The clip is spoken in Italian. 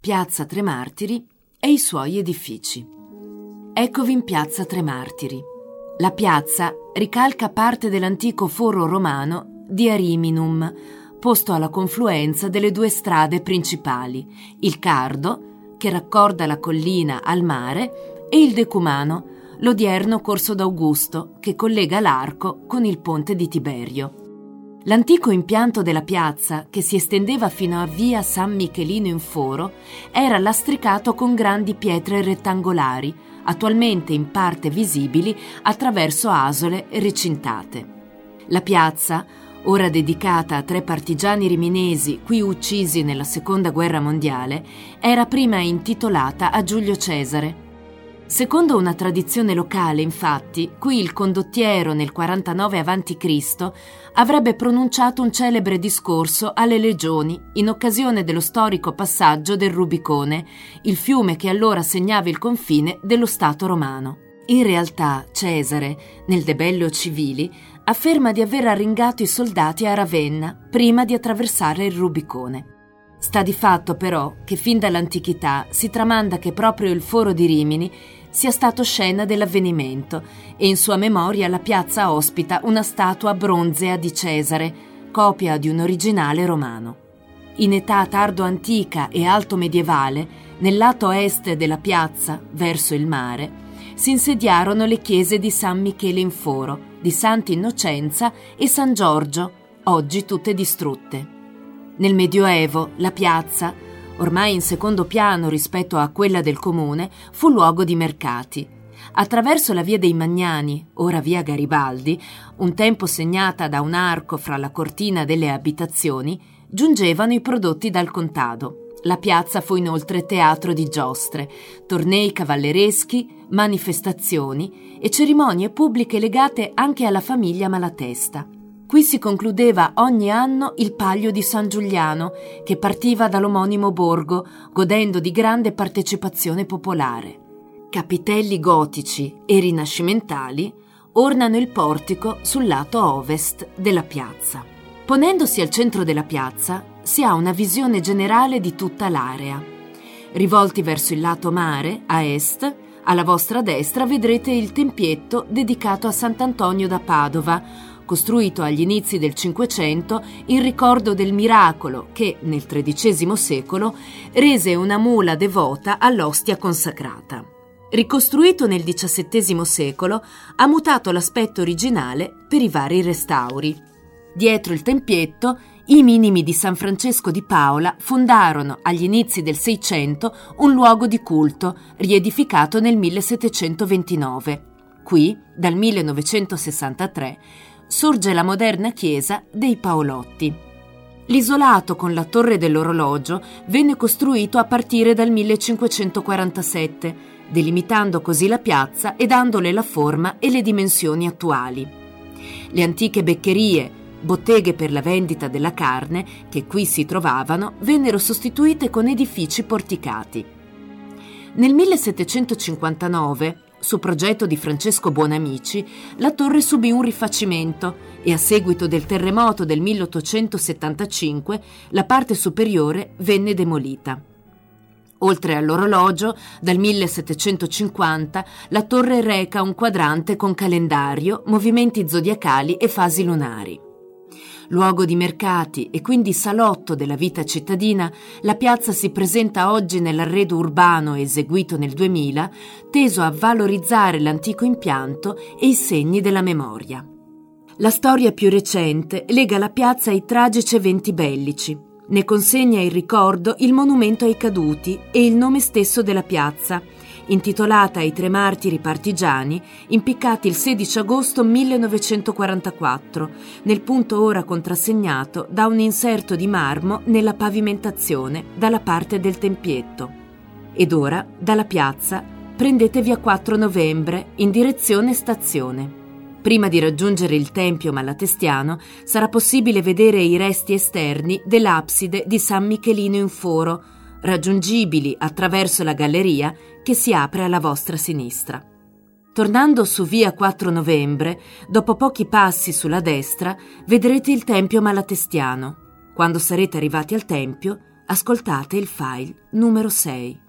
Piazza Tre Martiri e i suoi edifici. Eccovi in Piazza Tre Martiri. La piazza ricalca parte dell'antico foro romano di Ariminum, posto alla confluenza delle due strade principali, il Cardo, che raccorda la collina al mare, e il Decumano, l'odierno Corso d'Augusto, che collega l'Arco con il ponte di Tiberio. L'antico impianto della piazza, che si estendeva fino a via San Michelino in Foro, era lastricato con grandi pietre rettangolari, attualmente in parte visibili attraverso asole recintate. La piazza, ora dedicata a 3 partigiani riminesi qui uccisi nella Seconda Guerra Mondiale, era prima intitolata a Giulio Cesare. Secondo una tradizione locale, infatti, qui il condottiero nel 49 a.C. avrebbe pronunciato un celebre discorso alle legioni in occasione dello storico passaggio del Rubicone, il fiume che allora segnava il confine dello Stato romano. In realtà Cesare, nel De Bello Civili, afferma di aver arringato i soldati a Ravenna prima di attraversare il Rubicone. Sta di fatto però che fin dall'antichità si tramanda che proprio il Foro di Rimini sia stato scena dell'avvenimento e in sua memoria la piazza ospita una statua bronzea di Cesare, copia di un originale romano. In età tardo-antica e alto-medievale, nel lato est della piazza, verso il mare, si insediarono le chiese di San Michele in Foro, di Santa Innocenza e San Giorgio, oggi tutte distrutte. Nel Medioevo la piazza, ormai in secondo piano rispetto a quella del comune, fu luogo di mercati. Attraverso la via dei Magnani, ora via Garibaldi, un tempo segnata da un arco fra la cortina delle abitazioni, giungevano i prodotti dal contado. La piazza fu inoltre teatro di giostre, tornei cavallereschi, manifestazioni e cerimonie pubbliche legate anche alla famiglia Malatesta. Qui si concludeva ogni anno il Palio di San Giuliano, che partiva dall'omonimo borgo, godendo di grande partecipazione popolare. Capitelli gotici e rinascimentali ornano il portico sul lato ovest della piazza. Ponendosi al centro della piazza, si ha una visione generale di tutta l'area. Rivolti verso il lato mare, a est, alla vostra destra vedrete il tempietto dedicato a Sant'Antonio da Padova, costruito agli inizi del Cinquecento in ricordo del miracolo che, nel XIII secolo, rese una mula devota all'ostia consacrata. Ricostruito nel XVII secolo, ha mutato l'aspetto originale per i vari restauri. Dietro il tempietto, i minimi di San Francesco di Paola fondarono agli inizi del Seicento un luogo di culto, riedificato nel 1729. Qui, dal 1963, sorge la moderna chiesa dei Paolotti. L'isolato con la torre dell'orologio venne costruito a partire dal 1547, delimitando così la piazza e dandole la forma e le dimensioni attuali. Le antiche beccherie, botteghe per la vendita della carne, che qui si trovavano, vennero sostituite con edifici porticati. Nel 1759, su progetto di Francesco Buonamici, la torre subì un rifacimento e a seguito del terremoto del 1875 la parte superiore venne demolita. Oltre all'orologio, dal 1750 la torre reca un quadrante con calendario, movimenti zodiacali e fasi lunari. Luogo di mercati e quindi salotto della vita cittadina, la piazza si presenta oggi nell'arredo urbano eseguito nel 2000, teso a valorizzare l'antico impianto e i segni della memoria. La storia più recente lega la piazza ai tragici eventi bellici. Ne consegna il ricordo il monumento ai caduti e il nome stesso della piazza, intitolata ai 3 martiri partigiani impiccati il 16 agosto 1944, nel punto ora contrassegnato da un inserto di marmo nella pavimentazione dalla parte del tempietto. Ed ora, dalla piazza, prendete via 4 novembre in direzione stazione. Prima di raggiungere il Tempio Malatestiano sarà possibile vedere i resti esterni dell'abside di San Michelino in Foro, raggiungibili attraverso la galleria che si apre alla vostra sinistra. Tornando su via 4 novembre, dopo pochi passi sulla destra, vedrete il Tempio Malatestiano. Quando sarete arrivati al Tempio, Ascoltate il file numero 6.